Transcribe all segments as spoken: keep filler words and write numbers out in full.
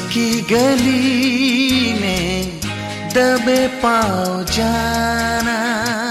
की गली में दबे पाँव जाना,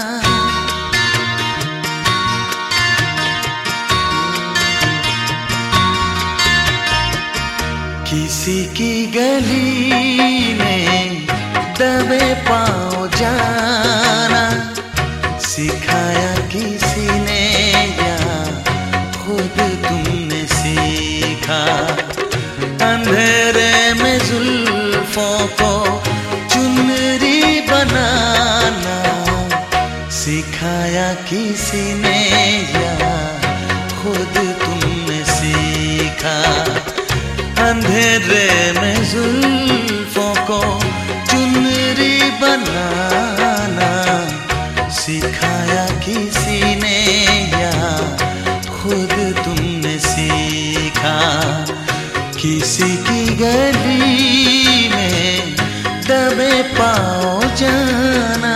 किसी की गली में दबे पाँव जाना सिखाया किसी ने या खुद तुमने सीखा। अंधेरे में जुल्फों को चुनरी बनाना सिखाया किसी ने या खुद तुमने सीखा। अंधेरे में जुल्फों को चुनरी बनाना सिखाया किसी ने या खुद तुमने सीखा। किसी की गली में दबे पाँव जाना।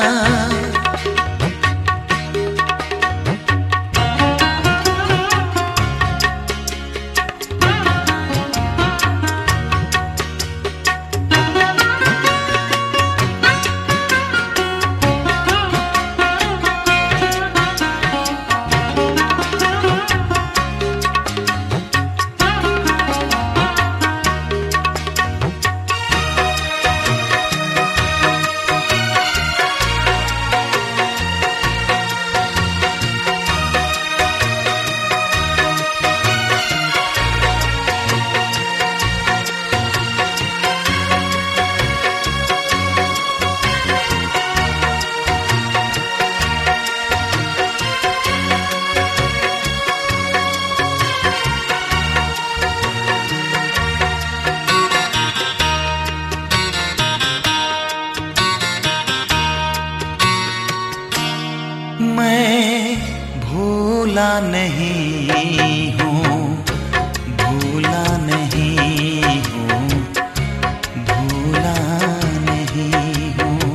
मैं भूला नहीं हूँ, भूला नहीं हूँ, भूला नहीं हूँ।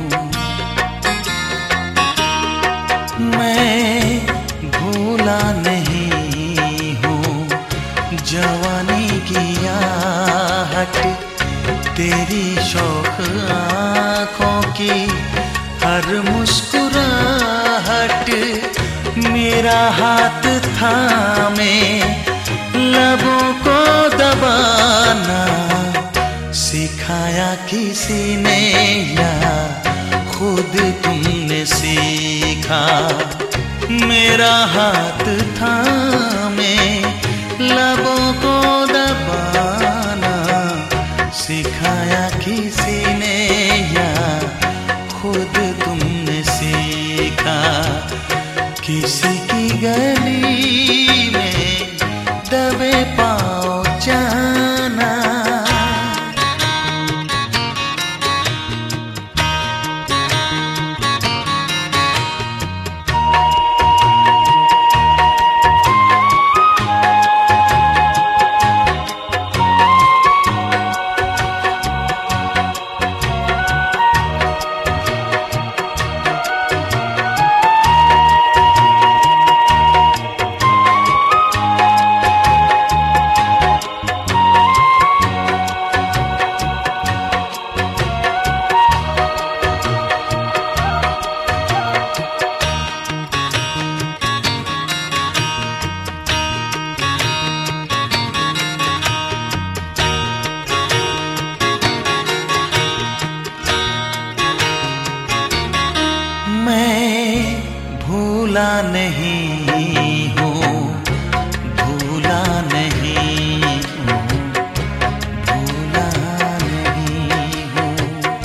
मैं भूला नहीं हूँ जवानी की आहट, तेरी शौक आँखों की हर मुस्कुराहट। मेरा हाथ थामे लबों को दबाना सिखाया किसी ने या खुद तुमने सीखा। मेरा हाथ थामे लबों को दबाना सिखाया किसी ने या खुद तुमने सीखा। किसी की गली में दबे पाँव जाना। भूला नहीं हूँ, भूला नहीं हूँ, भूला नहीं हूँ।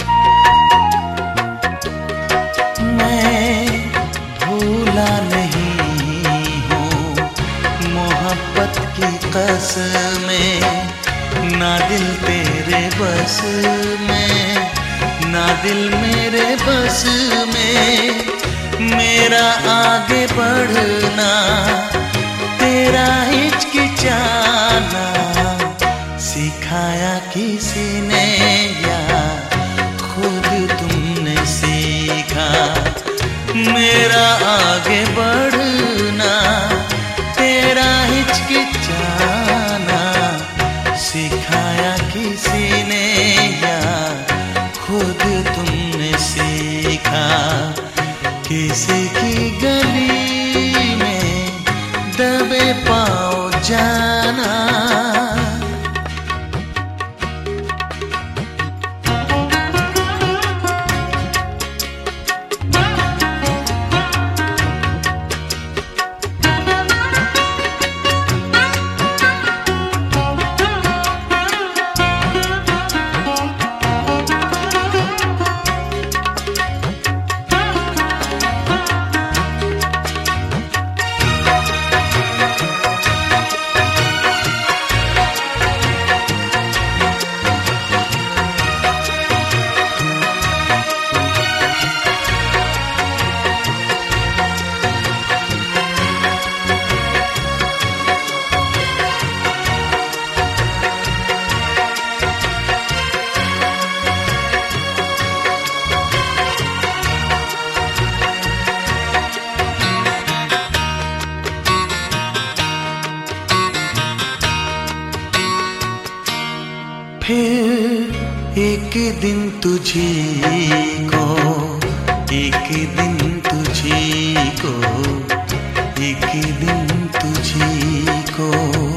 मैं भूला नहीं हूँ मोहब्बत की कसमें, ना दिल तेरे बस में, ना दिल मेरे बस में। मेरा आगे बढ़ना तेरा हिचकिचाना सिखाया किसी ने या खुद तुमने सीखा। मेरा आगे बढ़ना तेरा हिचकिचाना सिखाया किसी तुझी को, एक दिन तुझी को, एक दिन तुझी को,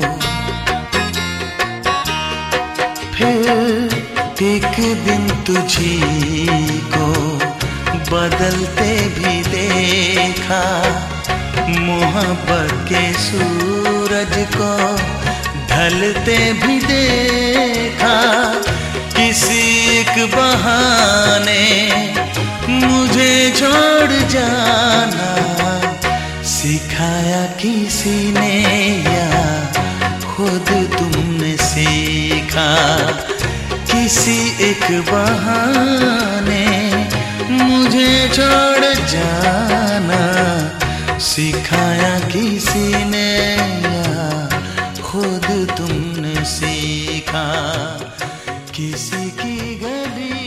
फिर एक दिन तुझी को बदलते भी देखा, मोहब्बत के सूरज को ढलते भी देखा। किसी एक बहाने मुझे छोड़ जाना सिखाया किसी ने या खुद तुमने सीखा। किसी एक बहाने मुझे छोड़ जाना सिखाया किसी ने या खुद तुमने सीखा। किसी की गली